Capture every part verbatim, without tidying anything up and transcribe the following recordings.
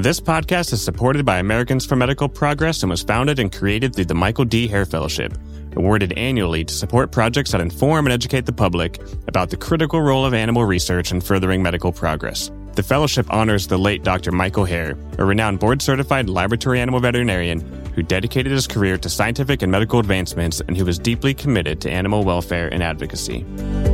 This podcast is supported by Americans for Medical Progress and was founded and created through the Michael D. Hare Fellowship, awarded annually to support projects that inform and educate the public about the critical role of animal research in furthering medical progress. The fellowship honors the late Doctor Michael Hare, a renowned board-certified laboratory animal veterinarian who dedicated his career to scientific and medical advancements and who was deeply committed to animal welfare and advocacy.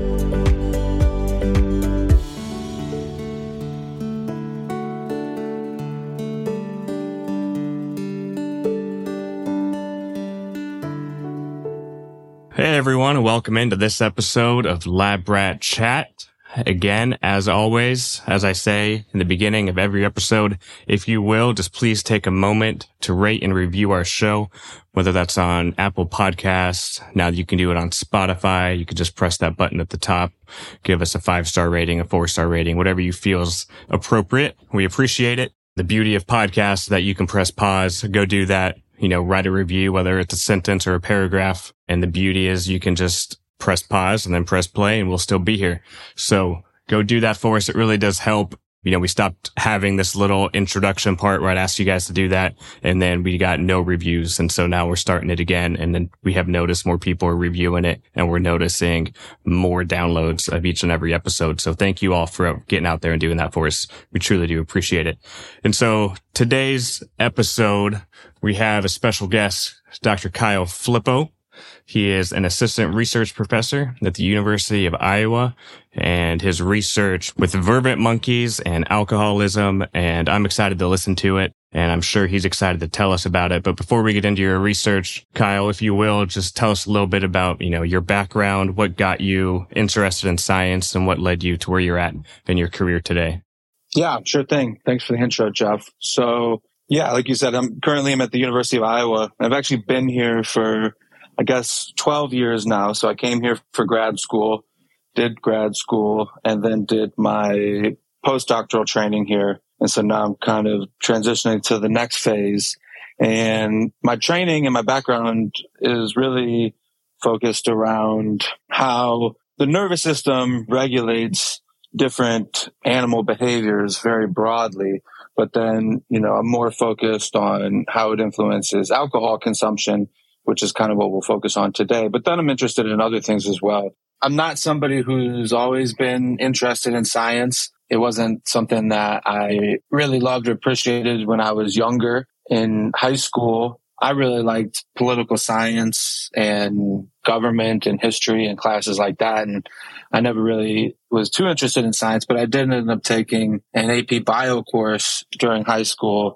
Hey everyone, and welcome into this episode of Lab Rat Chat. Again, as always, as I say in the beginning of every episode, if you will, just please take a moment to rate and review our show, whether that's on Apple Podcasts. Now you can do it on Spotify. You can just press that button at the top, give us a five-star rating, a four-star rating, whatever you feel is appropriate. We appreciate it. The beauty of podcasts is that you can press pause, go do that. You know, write a review, whether it's a sentence or a paragraph. And the beauty is you can just press pause and then press play and we'll still be here. So go do that for us. It really does help. You know, we stopped having this little introduction part where I'd ask you guys to do that. And then we got no reviews. And so now we're starting it again. And then we have noticed more people are reviewing it and we're noticing more downloads of each and every episode. So thank you all for getting out there and doing that for us. We truly do appreciate it. And so today's episode, we have a special guest, Doctor Kyle Flippo. He is an assistant research professor at the University of Iowa, and his research with vervet monkeys and alcoholism, and I'm excited to listen to it, and I'm sure he's excited to tell us about it. But before we get into your research, Kyle, if you will, just tell us a little bit about, you know, your background, what got you interested in science, and what led you to where you're at in your career today. Yeah, sure thing. Thanks for the intro, Jeff. So, yeah, like you said, I'm currently I'm at the University of Iowa. I've actually been here for I guess twelve years now. So I came here for grad school, did grad school, and then did my postdoctoral training here. And so now I'm kind of transitioning to the next phase. And my training and my background is really focused around how the nervous system regulates different animal behaviors very broadly. But then, you know, I'm more focused on how it influences alcohol consumption, which is kind of what we'll focus on today. But then I'm interested in other things as well. I'm not somebody who's always been interested in science. It wasn't something that I really loved or appreciated when I was younger. In high school, I really liked political science and government and history and classes like that. And I never really was too interested in science, but I did end up taking an A P bio course during high school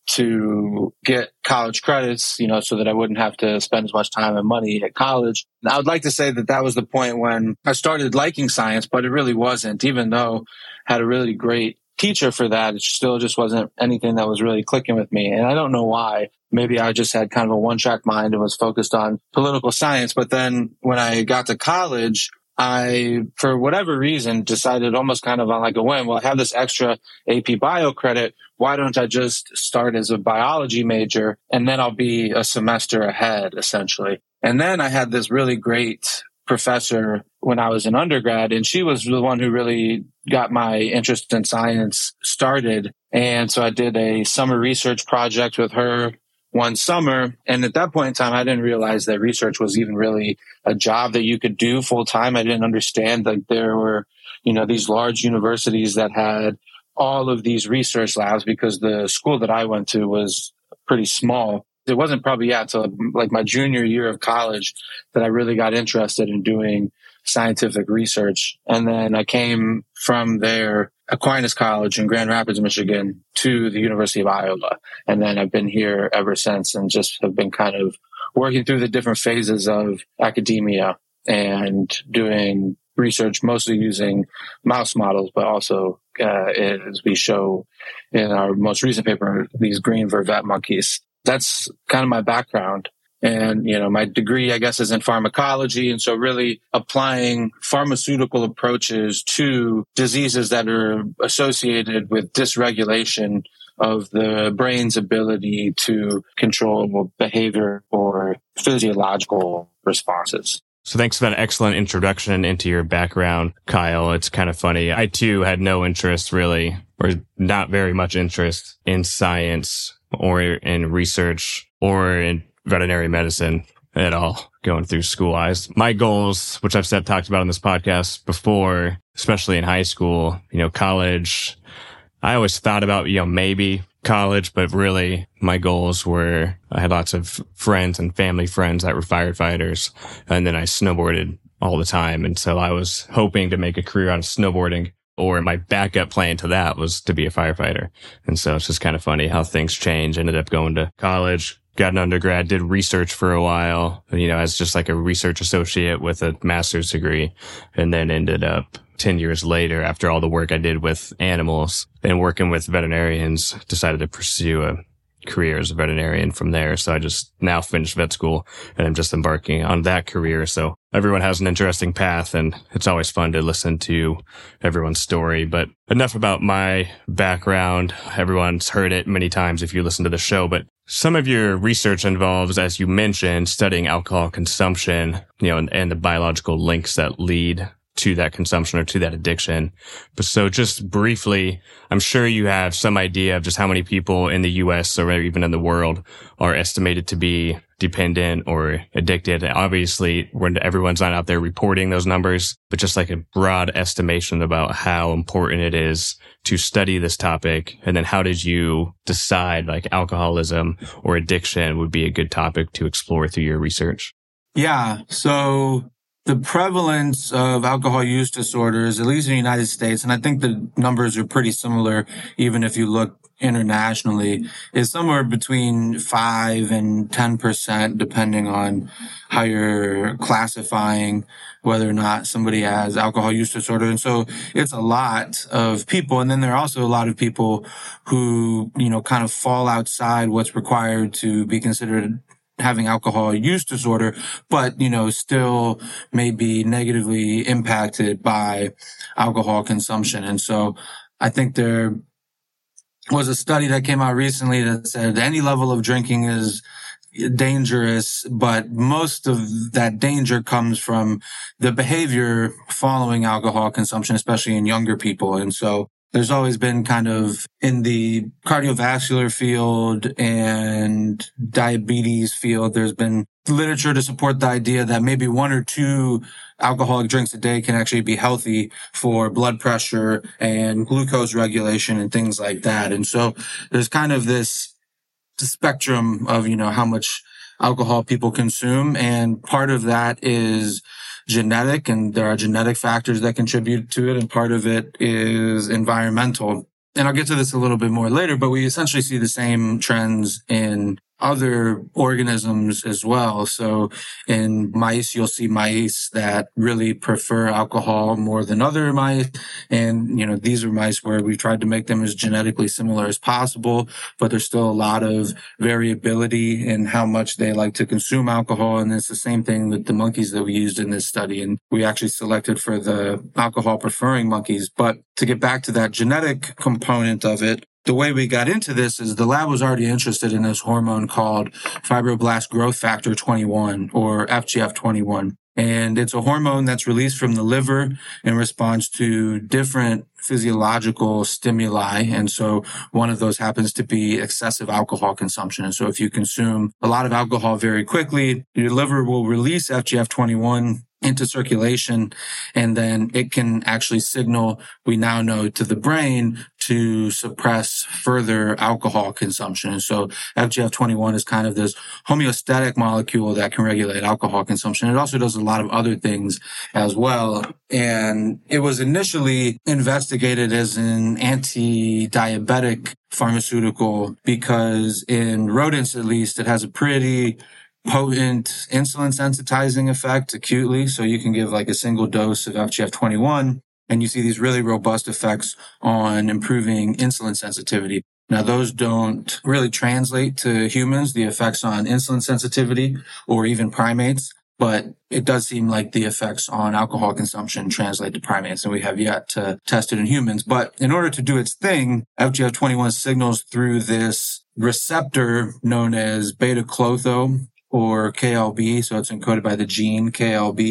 to get college credits, you know, so that I wouldn't have to spend as much time and money at college. And I would like to say that that was the point when I started liking science, but it really wasn't. Even though I had a really great teacher for that, it still just wasn't anything that was really clicking with me. And I don't know why. Maybe I just had kind of a one-track mind and was focused on political science. But then when I got to college, I, for whatever reason, decided almost kind of on like a whim, well, I have this extra A P bio credit. Why don't I just start as a biology major and then I'll be a semester ahead, essentially. And then I had this really great professor when I was in undergrad, and she was the one who really got my interest in science started. And so I did a summer research project with her one summer. And at that point in time, I didn't realize that research was even really a job that you could do full time. I didn't understand that there were, you know, these large universities that had all of these research labs, because the school that I went to was pretty small. It wasn't probably yeah, until like my junior year of college that I really got interested in doing scientific research. And then I came from there, Aquinas College in Grand Rapids, Michigan, to the University of Iowa. And then I've been here ever since and just have been kind of working through the different phases of academia and doing research, mostly using mouse models, but also, uh, as we show in our most recent paper, these green vervet monkeys. That's kind of my background. And, you know, my degree, I guess, is in pharmacology. And so really applying pharmaceutical approaches to diseases that are associated with dysregulation of the brain's ability to control behavior or physiological responses. So thanks for that excellent introduction into your background, Kyle. It's kind of funny. I, too, had no interest really or not very much interest in science or in research or in veterinary medicine at all going through school. I, my goals, which I've said, talked about on this podcast before, especially in high school, you know, college, I always thought about, you know, maybe college, but really my goals were, I had lots of friends and family friends that were firefighters, and then I snowboarded all the time. And so I was hoping to make a career out of snowboarding, or my backup plan to that was to be a firefighter. And so it's just kind of funny how things change. Ended up going to college, got an undergrad, did research for a while, you know, as just like a research associate with a master's degree, and then ended up ten years later, after all the work I did with animals and working with veterinarians, decided to pursue a career as a veterinarian from there. So I just now finished vet school and I'm just embarking on that career. So everyone has an interesting path, and it's always fun to listen to everyone's story. But enough about my background. Everyone's heard it many times if you listen to the show, but some of your research involves, as you mentioned, studying alcohol consumption, you know, and, and the biological links that lead to that consumption or to that addiction. But so just briefly, I'm sure you have some idea of just how many people in the U S or even in the world are estimated to be dependent or addicted. Obviously, when everyone's not out there reporting those numbers, but just like a broad estimation about how important it is to study this topic. And then how did you decide like alcoholism or addiction would be a good topic to explore through your research? Yeah. So the prevalence of alcohol use disorders, at least in the United States, and I think the numbers are pretty similar, even if you look internationally, is somewhere between five and ten percent, depending on how you're classifying whether or not somebody has alcohol use disorder. And so it's a lot of people. And then there are also a lot of people who, you know, kind of fall outside what's required to be considered having alcohol use disorder, but, you know, still may be negatively impacted by alcohol consumption. And so I think there was a study that came out recently that said any level of drinking is dangerous, but most of that danger comes from the behavior following alcohol consumption, especially in younger people. And so there's always been kind of in the cardiovascular field and diabetes field, there's been literature to support the idea that maybe one or two alcoholic drinks a day can actually be healthy for blood pressure and glucose regulation and things like that. And so there's kind of this spectrum of, you know, how much alcohol people consume. And part of that is genetic, and there are genetic factors that contribute to it. And part of it is environmental. And I'll get to this a little bit more later, but we essentially see the same trends in other organisms as well. So in mice, you'll see mice that really prefer alcohol more than other mice. And, you know, these are mice where we've tried to make them as genetically similar as possible, but there's still a lot of variability in how much they like to consume alcohol. And it's the same thing with the monkeys that we used in this study. And we actually selected for the alcohol preferring monkeys. But to get back to that genetic component of it, the way we got into this is the lab was already interested in this hormone called fibroblast growth factor twenty-one, or F G F twenty-one. And it's a hormone that's released from the liver in response to different physiological stimuli. And so one of those happens to be excessive alcohol consumption. And so if you consume a lot of alcohol very quickly, your liver will release F G F twenty-one into circulation, and then it can actually signal, we now know, to the brain to suppress further alcohol consumption. And so F G F twenty-one is kind of this homeostatic molecule that can regulate alcohol consumption. It also does a lot of other things as well. And it was initially investigated as an anti-diabetic pharmaceutical because in rodents, at least, it has a pretty potent insulin sensitizing effect acutely. So you can give like a single dose of F G F twenty-one and you see these really robust effects on improving insulin sensitivity. Now, those don't really translate to humans, the effects on insulin sensitivity or even primates, but it does seem like the effects on alcohol consumption translate to primates, and we have yet to test it in humans. But in order to do its thing, F G F twenty-one signals through this receptor known as beta-klotho, or K L B, so it's encoded by the gene K L B.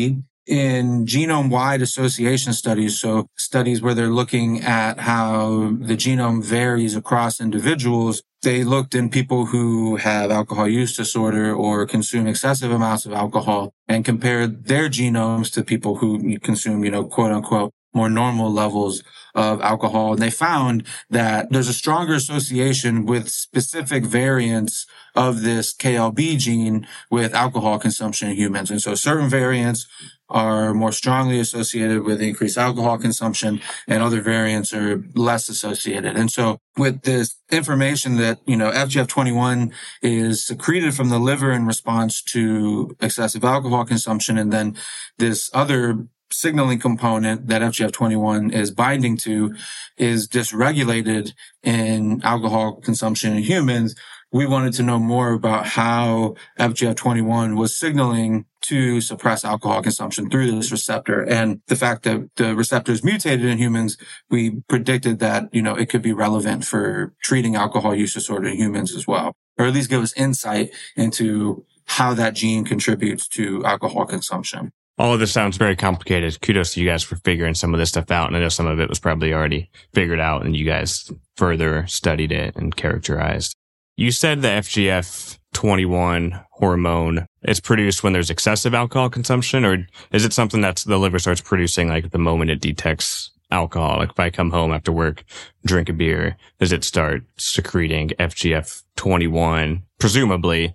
in genome-wide association studies, so studies where they're looking at how the genome varies across individuals, they looked in people who have alcohol use disorder or consume excessive amounts of alcohol and compared their genomes to people who consume, you know, quote unquote, more normal levels of alcohol. And they found that there's a stronger association with specific variants of this K L B gene with alcohol consumption in humans. And so certain variants are more strongly associated with increased alcohol consumption and other variants are less associated. And so with this information that, you know, F G F twenty-one is secreted from the liver in response to excessive alcohol consumption, and then this other signaling component that F G F twenty-one is binding to is dysregulated in alcohol consumption in humans, we wanted to know more about how F G F twenty-one was signaling to suppress alcohol consumption through this receptor. And the fact that the receptor is mutated in humans, we predicted that, you know, it could be relevant for treating alcohol use disorder in humans as well, or at least give us insight into how that gene contributes to alcohol consumption. All of this sounds very complicated. Kudos to you guys for figuring some of this stuff out. And I know some of it was probably already figured out and you guys further studied it and characterized. You said the F G F twenty-one hormone is produced when there's excessive alcohol consumption, or is it something that the liver starts producing like the moment it detects alcohol? Like if I come home after work, drink a beer, does it start secreting F G F twenty-one, presumably,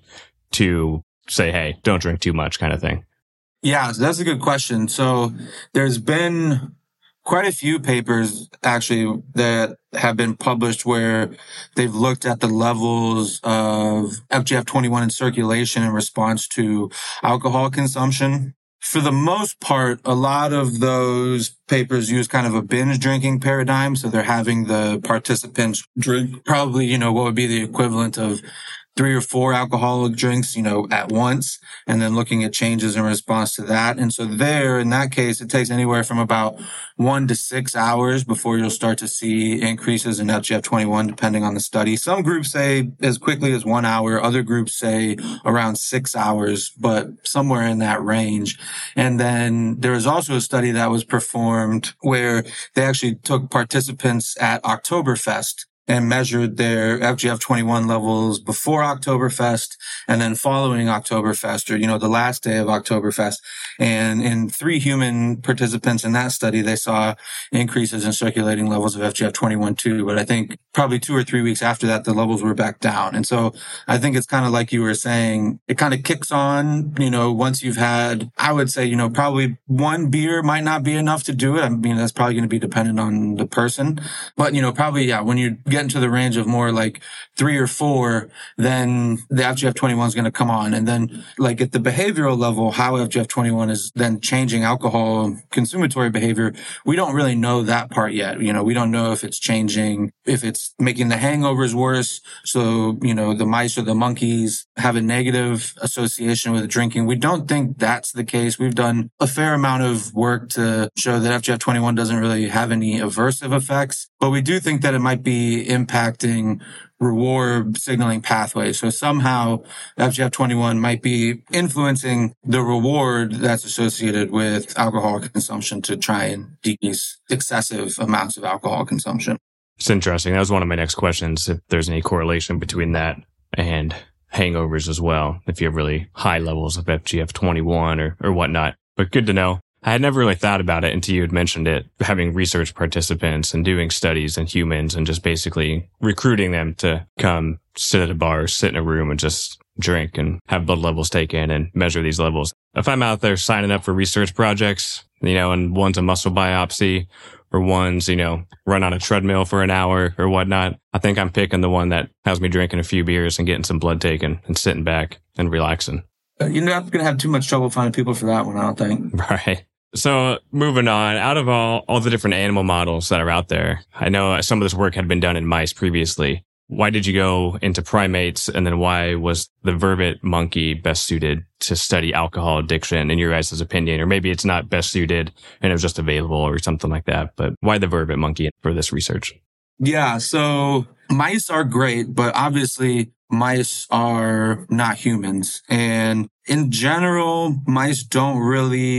to say, hey, don't drink too much kind of thing? Yeah, that's a good question. So there's been quite a few papers actually that have been published where they've looked at the levels of F G F twenty-one in circulation in response to alcohol consumption. For the most part, a lot of those papers use kind of a binge drinking paradigm. So they're having the participants drink probably, you know, what would be the equivalent of three or four alcoholic drinks, you know, at once, and then looking at changes in response to that. And so there, in that case, it takes anywhere from about one to six hours before you'll start to see increases in F G F twenty-one, depending on the study. Some groups say as quickly as one hour. Other groups say around six hours, but somewhere in that range. And then there was also a study that was performed where they actually took participants at Oktoberfest and measured their F G F twenty-one levels before Oktoberfest and then following Oktoberfest, or, you know, the last day of Oktoberfest. And in three human participants in that study, they saw increases in circulating levels of F G F twenty-one too. But I think probably two or three weeks after that, the levels were back down. And so I think it's kind of like you were saying, it kind of kicks on, you know, once you've had, I would say, you know, probably one beer might not be enough to do it. I mean, that's probably going to be dependent on the person. But, you know, probably, yeah, when you get into the range of more like three or four, then the F G F twenty-one is going to come on. And then like at the behavioral level, how F G F twenty-one is then changing alcohol consumatory behavior, we don't really know that part yet. You know, we don't know if it's changing, if it's making the hangovers worse. So, you know, the mice or the monkeys have a negative association with drinking. We don't think that's the case. We've done a fair amount of work to show that F G F twenty-one doesn't really have any aversive effects, but we do think that it might be impacting reward signaling pathways. So somehow F G F twenty-one might be influencing the reward that's associated with alcohol consumption to try and decrease excessive amounts of alcohol consumption. It's interesting. That was one of my next questions, if there's any correlation between that and hangovers as well, if you have really high levels of F G F twenty-one or, or whatnot. But good to know. I had never really thought about it until you had mentioned it, having research participants and doing studies in humans and just basically recruiting them to come sit at a bar, sit in a room and just drink and have blood levels taken and measure these levels. If I'm out there signing up for research projects, you know, and one's a muscle biopsy or one's, you know, run on a treadmill for an hour or whatnot, I think I'm picking the one that has me drinking a few beers and getting some blood taken and sitting back and relaxing. You're not going to have too much trouble finding people for that one, I don't think. Right. So moving on, out of all, all the different animal models that are out there, I know some of this work had been done in mice previously. Why did you go into primates? And then why was the vervet monkey best suited to study alcohol addiction in your guys' opinion? Or maybe it's not best suited and it was just available or something like that. But why the vervet monkey for this research? Yeah, so mice are great, but obviously mice are not humans. And in general, mice don't really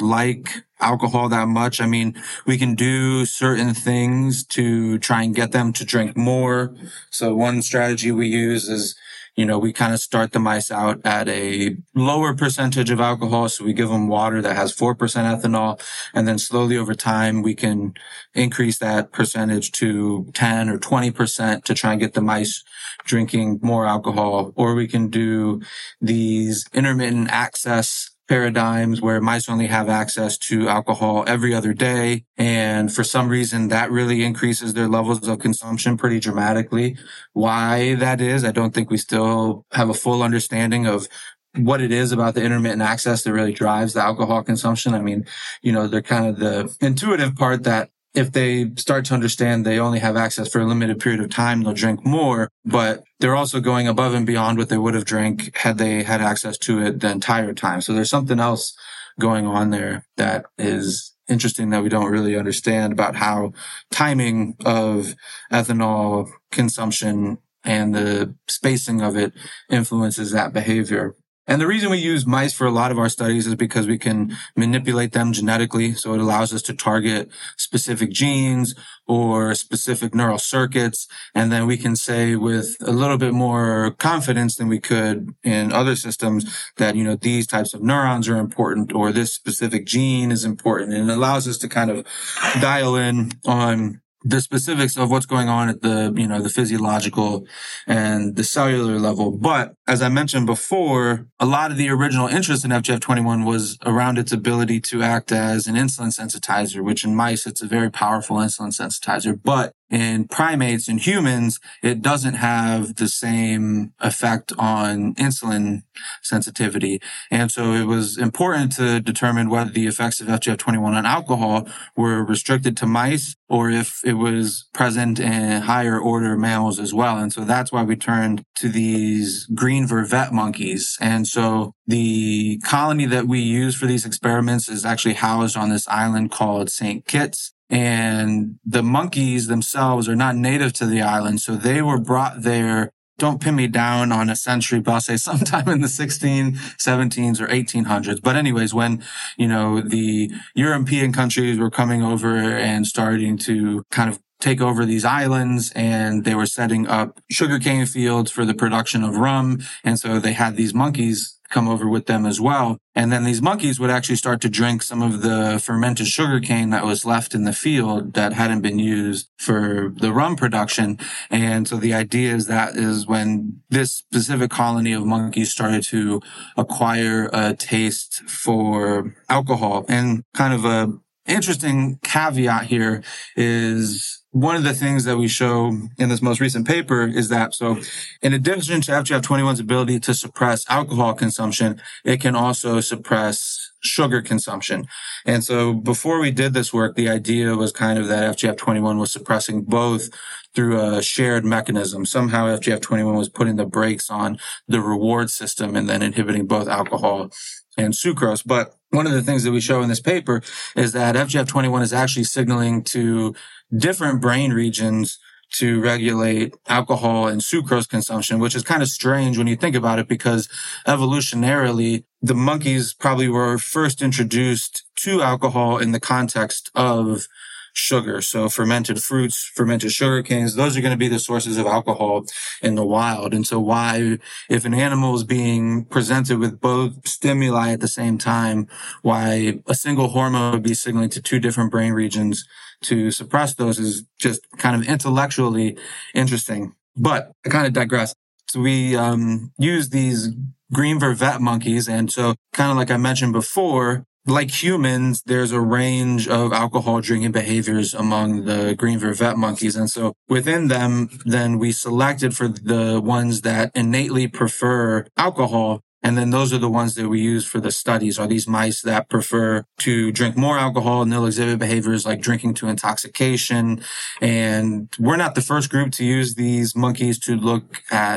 like alcohol that much. I mean, we can do certain things to try and get them to drink more. So one strategy we use is, you know, we kind of start the mice out at a lower percentage of alcohol. So we give them water that has four percent ethanol. And then slowly over time, we can increase that percentage to ten or twenty percent to try and get the mice drinking more alcohol. Or we can do these intermittent access paradigms where mice only have access to alcohol every other day. And for some reason, that really increases their levels of consumption pretty dramatically. Why that is, I don't think we still have a full understanding of what it is about the intermittent access that really drives the alcohol consumption. I mean, you know, they're kind of the intuitive part that if they start to understand they only have access for a limited period of time, they'll drink more, but they're also going above and beyond what they would have drank had they had access to it the entire time. So there's something else going on there that is interesting that we don't really understand about how timing of ethanol consumption and the spacing of it influences that behavior. And the reason we use mice for a lot of our studies is because we can manipulate them genetically. So it allows us to target specific genes or specific neural circuits. And then we can say with a little bit more confidence than we could in other systems that, you know, these types of neurons are important or this specific gene is important. And it allows us to kind of dial in on the specifics of what's going on at the, you know, the physiological and the cellular level. But as I mentioned before, a lot of the original interest in F G F twenty-one was around its ability to act as an insulin sensitizer, which in mice, it's a very powerful insulin sensitizer. But in primates and humans, it doesn't have the same effect on insulin sensitivity. And so it was important to determine whether the effects of F G F twenty-one on alcohol were restricted to mice or if it was present in higher order mammals as well. And so that's why we turned to these green vervet monkeys. And so the colony that we use for these experiments is actually housed on this island called Saint Kitts. And the monkeys themselves are not native to the island. So they were brought there. Don't pin me down on a century, but I'll say sometime in the sixteen seventeens or eighteen hundreds. But anyways, when, you know, the European countries were coming over and starting to kind of take over these islands, and they were setting up sugarcane fields for the production of rum. And so they had these monkeys come over with them as well. And then these monkeys would actually start to drink some of the fermented sugarcane that was left in the field that hadn't been used for the rum production. And so the idea is that is when this specific colony of monkeys started to acquire a taste for alcohol. And kind of a interesting caveat here is one of the things that we show in this most recent paper is that, so in addition to F G F twenty-one's ability to suppress alcohol consumption, it can also suppress sugar consumption. And so before we did this work, the idea was kind of that F G F twenty-one was suppressing both through a shared mechanism. Somehow F G F twenty-one was putting the brakes on the reward system and then inhibiting both alcohol and sucrose. But one of the things that we show in this paper is that F G F twenty-one is actually signaling to different brain regions to regulate alcohol and sucrose consumption, which is kind of strange when you think about it, because evolutionarily, the monkeys probably were first introduced to alcohol in the context of sugar. So fermented fruits, fermented sugar canes, those are going to be the sources of alcohol in the wild. And so why, if an animal is being presented with both stimuli at the same time, why a single hormone would be signaling to two different brain regions to suppress those is just kind of intellectually interesting. But I kind of digress. So we um, use these green vervet monkeys. And so kind of like I mentioned before, like humans, there's a range of alcohol drinking behaviors among the green vervet monkeys. And so within them, then we selected for the ones that innately prefer alcohol. And then those are the ones that we use for the studies, are these mice that prefer to drink more alcohol, and they'll exhibit behaviors like drinking to intoxication. And we're not the first group to use these monkeys to look at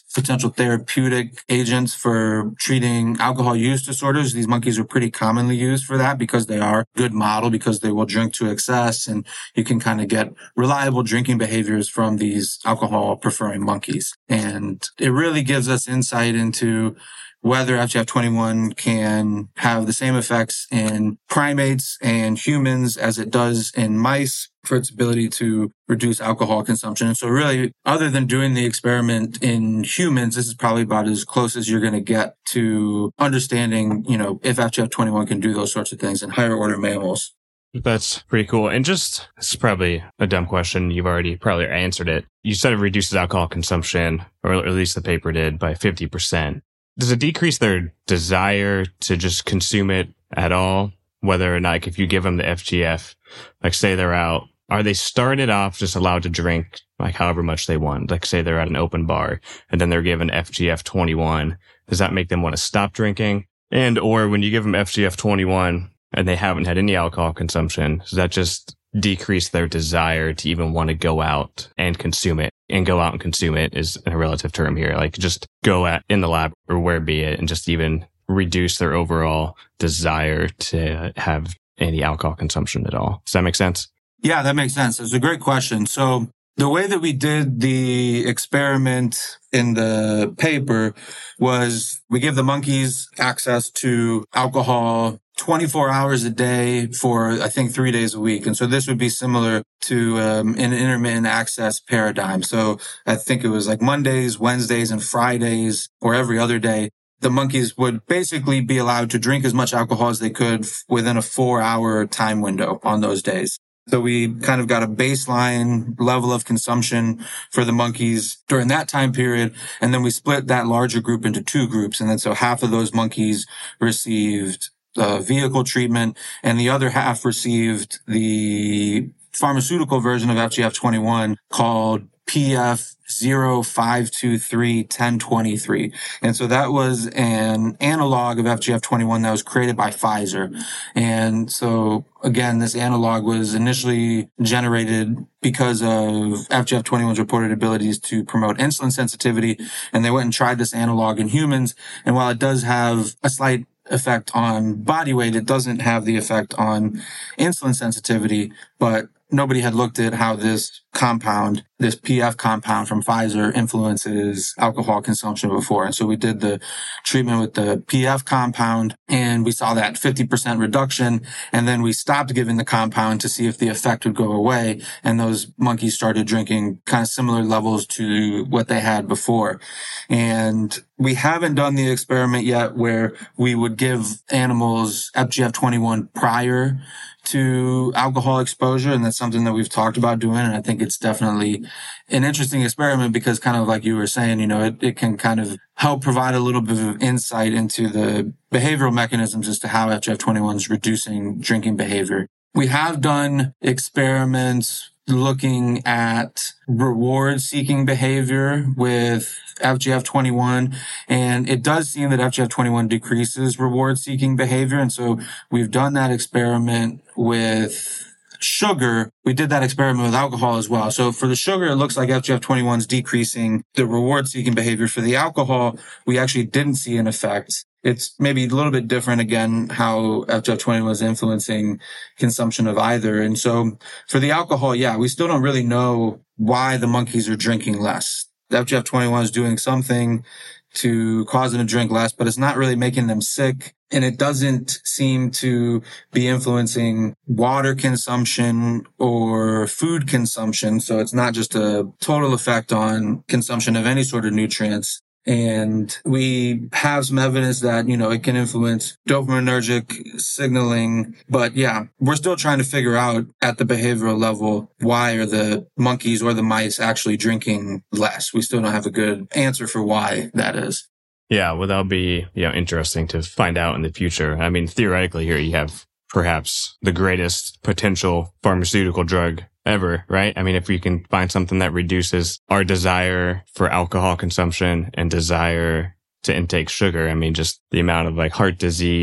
potential therapeutic agents for treating alcohol use disorders. These monkeys are pretty commonly used for that because they are a good model, because they will drink to excess, and you can kind of get reliable drinking behaviors from these alcohol preferring monkeys. And it really gives us insight into whether F G F twenty-one can have the same effects in primates and humans as it does in mice for its ability to reduce alcohol consumption. And so really, other than doing the experiment in humans, this is probably about as close as you're going to get to understanding, you know, if F G F twenty-one can do those sorts of things in higher order mammals. That's pretty cool. And just, this is probably a dumb question. You've already probably answered it. You said it reduces alcohol consumption, or at least the paper did, by fifty percent. Does it decrease their desire to just consume it at all? Whether or not, like, if you give them the F G F, like say they're out, are they started off just allowed to drink like however much they want? Like say they're at an open bar and then they're given F G F twenty-one. Does that make them want to stop drinking? And or when you give them F G F twenty-one and they haven't had any alcohol consumption, does that just decrease their desire to even want to go out and consume it? And go out and consume it is a relative term here. Like just go at in the lab or where be it and just even reduce their overall desire to have any alcohol consumption at all. Does that make sense? Yeah, that makes sense. It's a great question. So the way that we did the experiment in the paper was we gave the monkeys access to alcohol twenty-four hours a day for, I think, three days a week. And so this would be similar to um, an intermittent access paradigm. So I think it was like Mondays, Wednesdays, and Fridays, or every other day, the monkeys would basically be allowed to drink as much alcohol as they could within a four-hour time window on those days. So we kind of got a baseline level of consumption for the monkeys during that time period. And then we split that larger group into two groups. And then so half of those monkeys received uh, vehicle treatment and the other half received the pharmaceutical version of F G F twenty-one called P F zero five two three one zero two three. And so that was an analog of F G F twenty-one that was created by Pfizer. And so again, this analog was initially generated because of F G F twenty-one's reported abilities to promote insulin sensitivity. And they went and tried this analog in humans. And while it does have a slight effect on body weight, it doesn't have the effect on insulin sensitivity, but nobody had looked at how this compound, this P F compound from Pfizer, influences alcohol consumption before. And so we did the treatment with the P F compound and we saw that fifty percent reduction. And then we stopped giving the compound to see if the effect would go away. And those monkeys started drinking kind of similar levels to what they had before. And we haven't done the experiment yet where we would give animals F G F twenty-one prior to alcohol exposure. And that's something that we've talked about doing. And I think it's definitely an interesting experiment because kind of like you were saying, you know, it, it can kind of help provide a little bit of insight into the behavioral mechanisms as to how F G F twenty-one is reducing drinking behavior. We have done experiments looking at reward-seeking behavior with F G F twenty-one, and it does seem that F G F twenty-one decreases reward-seeking behavior, and so we've done that experiment with sugar. We did that experiment with alcohol as well. So for the sugar, it looks like F G F twenty-one is decreasing the reward-seeking behavior. For the alcohol, we actually didn't see an effect. It's maybe a little bit different, again, how F G F twenty-one is influencing consumption of either. And so for the alcohol, yeah, we still don't really know why the monkeys are drinking less. F G F twenty-one is doing something to cause them to drink less, but it's not really making them sick. And it doesn't seem to be influencing water consumption or food consumption. So it's not just a total effect on consumption of any sort of nutrients. And we have some evidence that, you know, it can influence dopaminergic signaling. But yeah, we're still trying to figure out at the behavioral level, why are the monkeys or the mice actually drinking less? We still don't have a good answer for why that is. Yeah, well, that'll be, you know, interesting to find out in the future. I mean, theoretically here you have perhaps the greatest potential pharmaceutical drug ever, right? I mean, if we can find something that reduces our desire for alcohol consumption and desire to intake sugar, I mean, just the amount of like heart disease,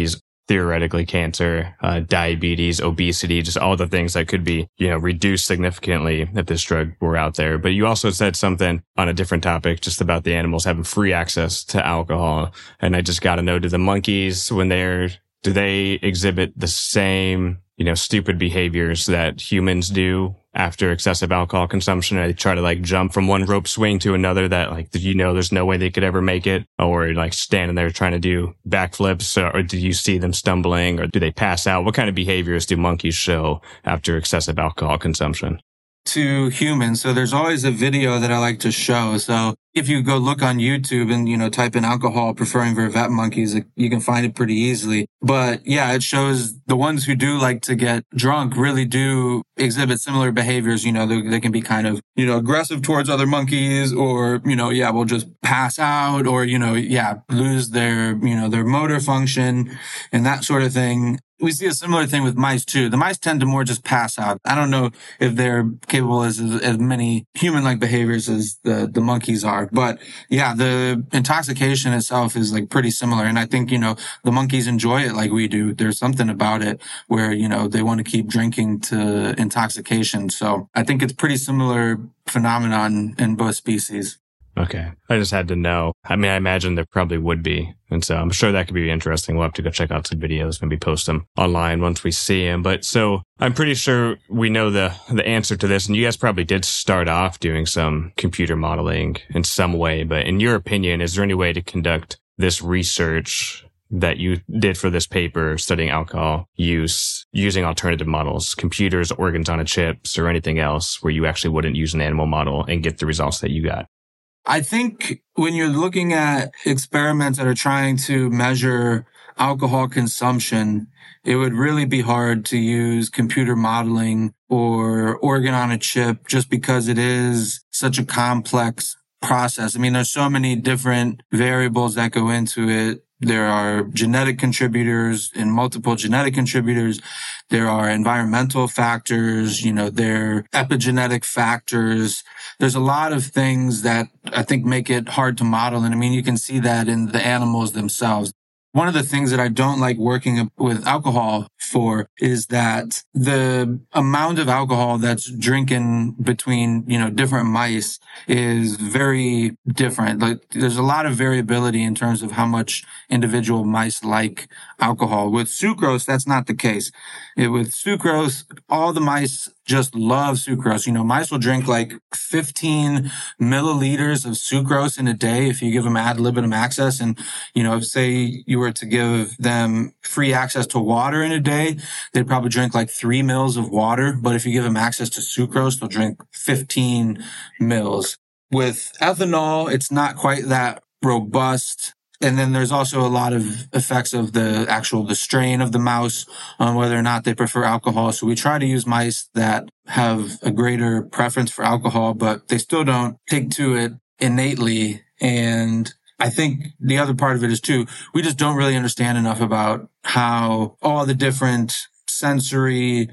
theoretically cancer, uh, diabetes, obesity, just all the things that could be, you know, reduced significantly if this drug were out there. But you also said something on a different topic, just about the animals having free access to alcohol. And I just got to know, do the monkeys, when they're, do they exhibit the same, you know, stupid behaviors that humans do after excessive alcohol consumption? They try to like jump from one rope swing to another that like, you know, there's no way they could ever make it, or like standing there trying to do backflips, or, or do you see them stumbling, or do they pass out? What kind of behaviors do monkeys show after excessive alcohol consumption? To humans. So there's always a video that I like to show. So if you go look on YouTube and, you know, type in alcohol preferring vervet monkeys, you can find it pretty easily. But yeah, it shows the ones who do like to get drunk really do exhibit similar behaviors. You know, they, they can be kind of, you know, aggressive towards other monkeys, or, you know, yeah, we'll just pass out, or, you know, yeah, lose their, you know, their motor function and that sort of thing. We see a similar thing with mice too. The mice tend to more just pass out. I don't know if they're capable as as many human-like behaviors as the the monkeys are, but yeah, the intoxication itself is like pretty similar. And I think, you know, the monkeys enjoy it like we do. There's something about it where, you know, they want to keep drinking to intoxication. So I think it's pretty similar phenomenon in both species. Okay. I just had to know. I mean, I imagine there probably would be. And so I'm sure that could be interesting. We'll have to go check out some videos, maybe post them online once we see them. But so I'm pretty sure we know the, the answer to this. And you guys probably did start off doing some computer modeling in some way. But in your opinion, is there any way to conduct this research that you did for this paper studying alcohol use using alternative models, computers, organs on a chips, or anything else where you actually wouldn't use an animal model and get the results that you got? I think when you're looking at experiments that are trying to measure alcohol consumption, it would really be hard to use computer modeling or organ on a chip, just because it is such a complex process. I mean, there's so many different variables that go into it. There are genetic contributors and multiple genetic contributors. There are environmental factors, you know, there are epigenetic factors. There's a lot of things that I think make it hard to model. And I mean, you can see that in the animals themselves. One of the things that I don't like working with alcohol for is that the amount of alcohol that's drinking between, you know, different mice is very different. Like, there's a lot of variability in terms of how much individual mice like alcohol. With sucrose, that's not the case. It, with sucrose, all the mice just love sucrose. You know, mice will drink like fifteen milliliters of sucrose in a day if you give them ad libitum access. And, you know, if say you were to give them free access to water in a day, they'd probably drink like three mils of water. But if you give them access to sucrose, they'll drink fifteen mils. With ethanol, it's not quite that robust. And then there's also a lot of effects of the actual, the strain of the mouse on whether or not they prefer alcohol. So we try to use mice that have a greater preference for alcohol, but they still don't take to it innately. And I think the other part of it is too, we just don't really understand enough about how all the different sensory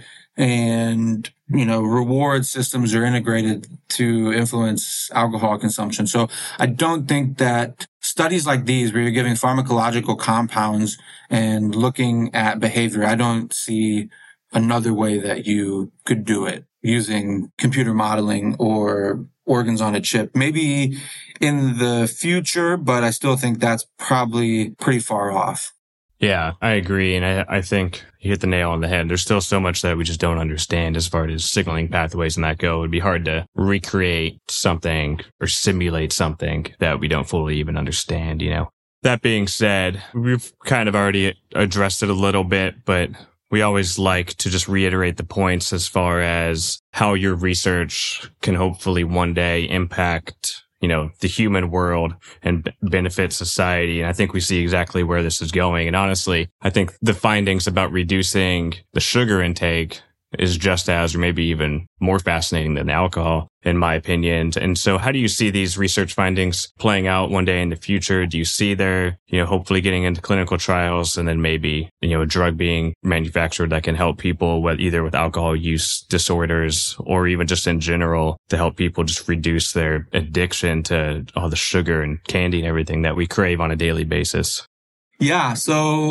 and, you know, reward systems are integrated to influence alcohol consumption. So I don't think that studies like these, where you're giving pharmacological compounds and looking at behavior, I don't see another way that you could do it using computer modeling or organs on a chip. Maybe in the future, but I still think that's probably pretty far off. Yeah, I agree. And I, I think you hit the nail on the head. There's still so much that we just don't understand as far as signaling pathways and that go. It'd be hard to recreate something or simulate something that we don't fully even understand, you know. That being said, we've kind of already addressed it a little bit, but we always like to just reiterate the points as far as how your research can hopefully one day impact, you know, the human world and b- benefit society. And I think we see exactly where this is going. And honestly, I think the findings about reducing the sugar intake is just as, or maybe even more fascinating than alcohol, in my opinion. And so how do you see these research findings playing out one day in the future? Do you see they're, you know, hopefully getting into clinical trials and then maybe, you know, a drug being manufactured that can help people with either with alcohol use disorders or even just in general to help people just reduce their addiction to all the sugar and candy and everything that we crave on a daily basis? Yeah. So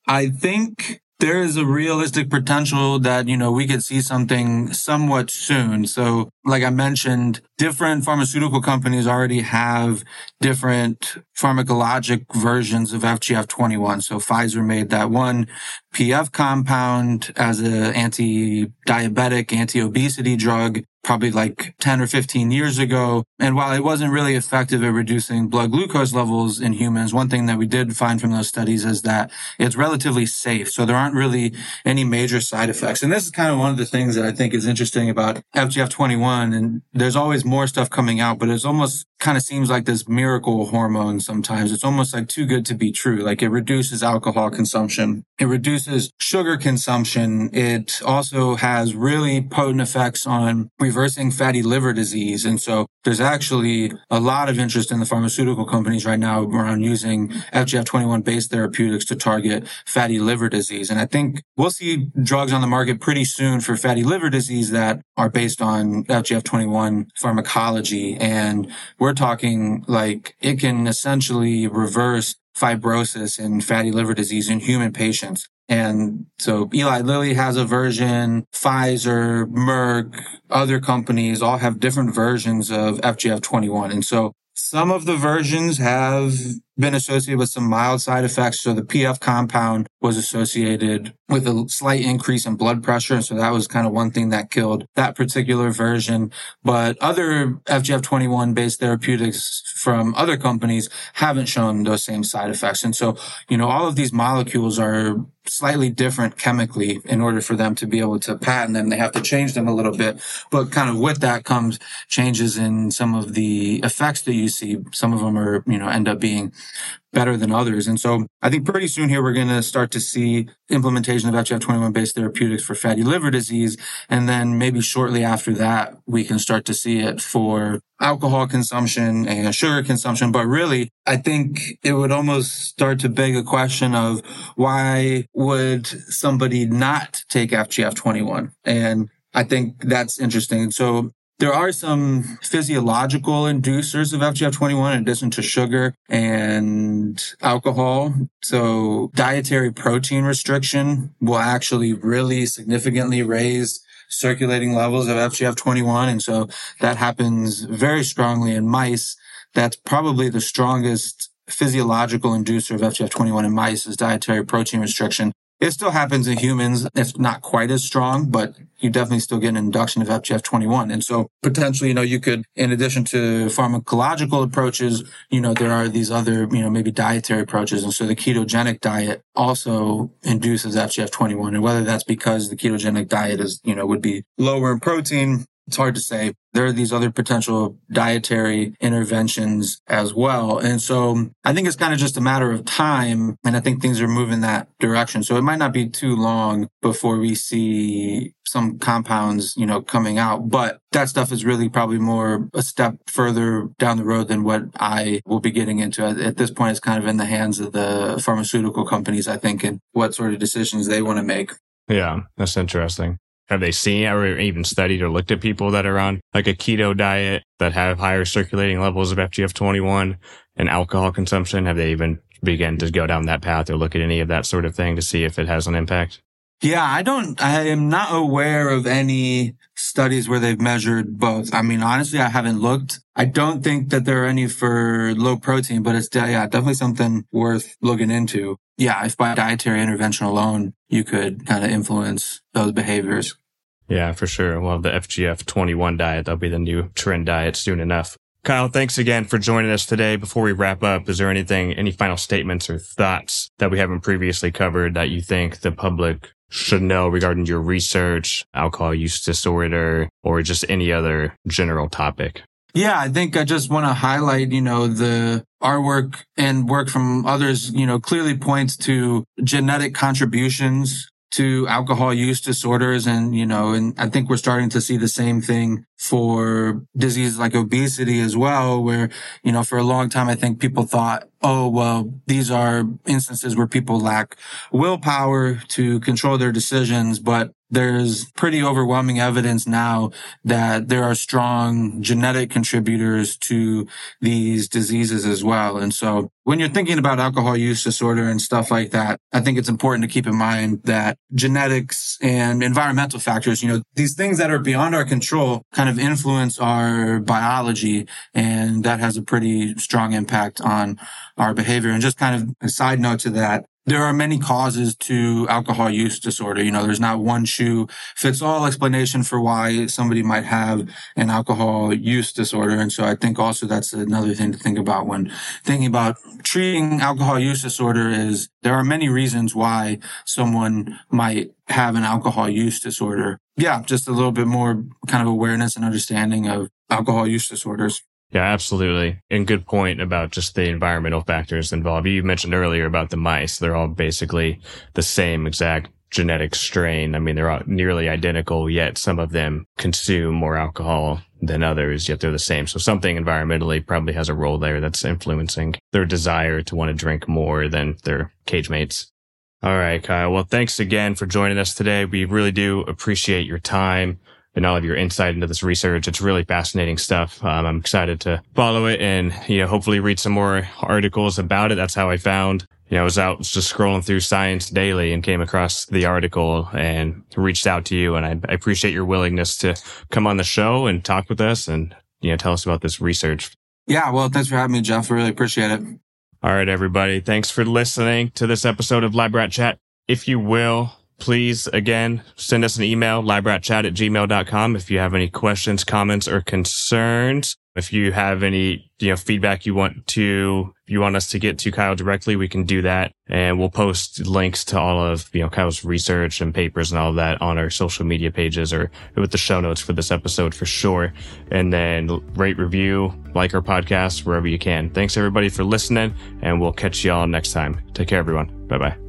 I think there is a realistic potential that, you know, we could see something somewhat soon. So like I mentioned, different pharmaceutical companies already have different pharmacologic versions of F G F twenty-one. So Pfizer made that one P F compound as an anti-diabetic, anti-obesity drug probably like ten or fifteen years ago. And while it wasn't really effective at reducing blood glucose levels in humans, one thing that we did find from those studies is that it's relatively safe. So there aren't really any major side effects. And this is kind of one of the things that I think is interesting about F G F twenty-one. And there's always more stuff coming out, but it's almost kind of seems like this miracle hormone sometimes. It's almost like too good to be true. Like it reduces alcohol consumption. It reduces sugar consumption. It also has really potent effects on reversing fatty liver disease. And so there's actually a lot of interest in the pharmaceutical companies right now around using F G F twenty-one based therapeutics to target fatty liver disease. And I think we'll see drugs on the market pretty soon for fatty liver disease that are based on F G F twenty-one pharmacology. And we're talking like it can essentially reverse fibrosis and fatty liver disease in human patients. And so Eli Lilly has a version, Pfizer, Merck, other companies all have different versions of F G F twenty-one. And so some of the versions have been associated with some mild side effects. So the P F compound was associated with a slight increase in blood pressure. And so that was kind of one thing that killed that particular version. But other F G F twenty-one based therapeutics from other companies haven't shown those same side effects. And so, you know, all of these molecules are slightly different chemically in order for them to be able to patent them. They have to change them a little bit. But kind of with that comes changes in some of the effects that you see. Some of them are, you know, end up being better than others. And so I think pretty soon here, we're going to start to see implementation of F G F twenty-one based therapeutics for fatty liver disease. And then maybe shortly after that, we can start to see it for alcohol consumption and sugar consumption. But really, I think it would almost start to beg a question of why would somebody not take F G F twenty-one? And I think that's interesting. So there are some physiological inducers of F G F twenty-one in addition to sugar and alcohol. So dietary protein restriction will actually really significantly raise circulating levels of F G F twenty-one. And so that happens very strongly in mice. That's probably the strongest physiological inducer of F G F twenty-one in mice is dietary protein restriction. It still happens in humans. It's not quite as strong, but you definitely still get an induction of F G F twenty-one. And so potentially, you know, you could, in addition to pharmacological approaches, you know, there are these other, you know, maybe dietary approaches. And so the ketogenic diet also induces F G F twenty-one. And whether that's because the ketogenic diet is, you know, would be lower in protein, it's hard to say. There are these other potential dietary interventions as well. And so I think it's kind of just a matter of time. And I think things are moving that direction. So it might not be too long before we see some compounds, you know, coming out. But that stuff is really probably more a step further down the road than what I will be getting into. At this point, it's kind of in the hands of the pharmaceutical companies, I think, and what sort of decisions they want to make. Yeah, that's interesting. Have they seen or even studied or looked at people that are on like a keto diet that have higher circulating levels of F G F twenty-one and alcohol consumption? Have they even begun to go down that path or look at any of that sort of thing to see if it has an impact? Yeah, I don't, I am not aware of any studies where they've measured both. I mean, honestly, I haven't looked. I don't think that there are any for low protein, but it's, yeah, definitely something worth looking into. Yeah, if by dietary intervention alone, you could kind of influence those behaviors. Yeah, for sure. Well, the F G F twenty-one diet, that'll be the new trend diet soon enough. Kyle, thanks again for joining us today. Before we wrap up, is there anything, any final statements or thoughts that we haven't previously covered that you think the public should know regarding your research, alcohol use disorder, or just any other general topic? Yeah, I think I just want to highlight, you know, the our work and work from others, you know, clearly points to genetic contributions to alcohol use disorders. And, you know, and I think we're starting to see the same thing for diseases like obesity as well, where, you know, for a long time, I think people thought, oh, well, these are instances where people lack willpower to control their decisions. But there's pretty overwhelming evidence now that there are strong genetic contributors to these diseases as well. And so when you're thinking about alcohol use disorder and stuff like that, I think it's important to keep in mind that genetics and environmental factors, you know, these things that are beyond our control kind of influence our biology, and that has a pretty strong impact on our behavior. And just kind of a side note to that, there are many causes to alcohol use disorder. You know, there's not one shoe fits all explanation for why somebody might have an alcohol use disorder. And so I think also that's another thing to think about when thinking about treating alcohol use disorder is there are many reasons why someone might have an alcohol use disorder. Yeah, just a little bit more kind of awareness and understanding of alcohol use disorders. Yeah, absolutely. And good point about just the environmental factors involved. You mentioned earlier about the mice. They're all basically the same exact genetic strain. I mean, they're all nearly identical, yet some of them consume more alcohol than others, yet they're the same. So something environmentally probably has a role there that's influencing their desire to want to drink more than their cage mates. All right, Kyle. Well, thanks again for joining us today. We really do appreciate your time and all of your insight into this research. It's really fascinating stuff. Um, I'm excited to follow it and, you know, hopefully read some more articles about it. That's how I found, you know, I was out just scrolling through Science Daily and came across the article and reached out to you. And I, I appreciate your willingness to come on the show and talk with us and, you know, tell us about this research. Yeah, well, thanks for having me, Jeff. I really appreciate it. All right, everybody. Thanks for listening to this episode of Lab Rat Chat. If you will, please, again, send us an email, labratchat at gmail dot com, if you have any questions, comments, or concerns. If you have any, you know, feedback you want to, you want us to get to Kyle directly, we can do that. And we'll post links to all of, you know, Kyle's research and papers and all of that on our social media pages or with the show notes for this episode for sure. And then rate, review, like our podcast wherever you can. Thanks everybody for listening, and we'll catch y'all next time. Take care, everyone. Bye bye.